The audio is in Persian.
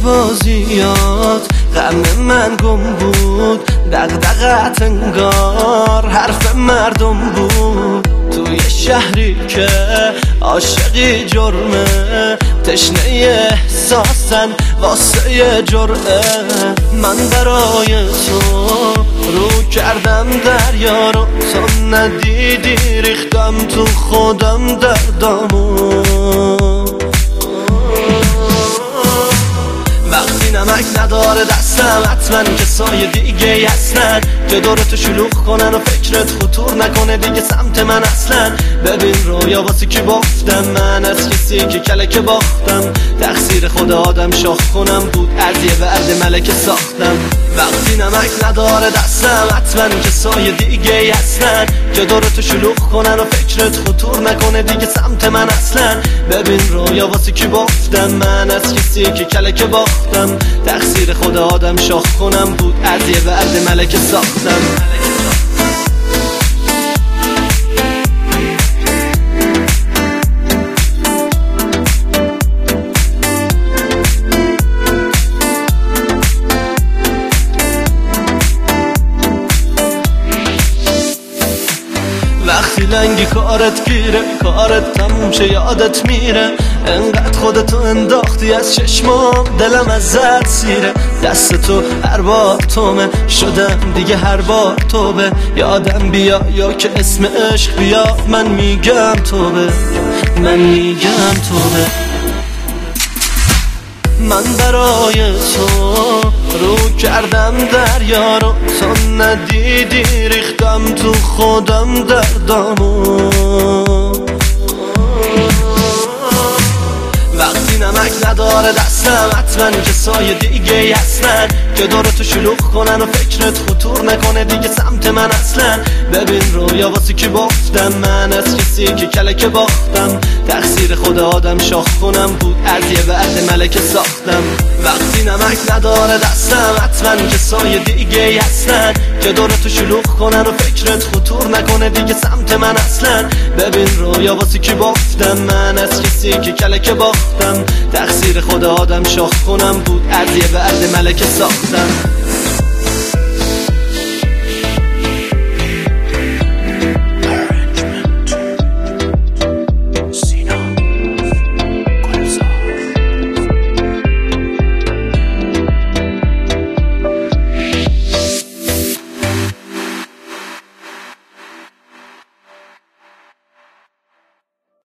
بازیات غم من گم بود، دغدغت انگار حرف مردم بود. توی شهری که عاشقی جرمه، تشنه احساسن واسه جرعه. من برای تو رو کردم دریا رو، تو ندیدی ریختم تو خودم دردامو. وقتی نمک نداره دستم، حتما کسای دیگه هستن که دورتو شلوغ کنن و فکرت خطور نکنه دیگه سمت من اصلا. ببین رویا واسه کی بافتم، من از کسی که کلک باختم. تقصیر خود آدم شاخ کنم بود، از یه بعد ملک ساختم. وقتی نمک نداره دستم، حتما کسای دیگه هستن که دورتو شلوغ کنن و فکرت خطور نکنه دیگه سمت من اصلا. ببین رویا واسه کی بافتم، من از کسی که کلک باختم. تقصیر خود آدم شاخ کنم بود، از یه بعد ملک ساختم. وقتی لنگی کارت گیره، کارت تموم شه یادت میره. انقدر خودتو انداختی از چشمام، دلم ازت سیره. دست تو هر بار تومه، شدم دیگه هر بار توبه. یادم بیا یا که اسم عشق بیا، من میگم توبه، من میگم توبه. من برای تو رو کردم دریا رو، تو ندیدی ریختم تو خودم دردامو. وقتی نمک نداره دستم، حتما کسای دیگه هستن که دورتو شلوغ کنن و فکرت خطور نکنه دیگه سمت من اصلا. ببین رویا واسه کی بافتم، من از کسی که کلک باختم. تقصیر خود آدم شاخ کنم بود، از یه بعد ملک ساختم. وقتی نمک نداره دستم، حتما کسای دیگه هستن که دورتو شلوغ کنن و فکرت خطور نکنه دیگه سمت من اصلا. ببین رویا واسه کی بافتم، من از کسی که کلک باختم. تقصیر خود آدم شاخ کنم بود، از یه بعد ملک ساختم.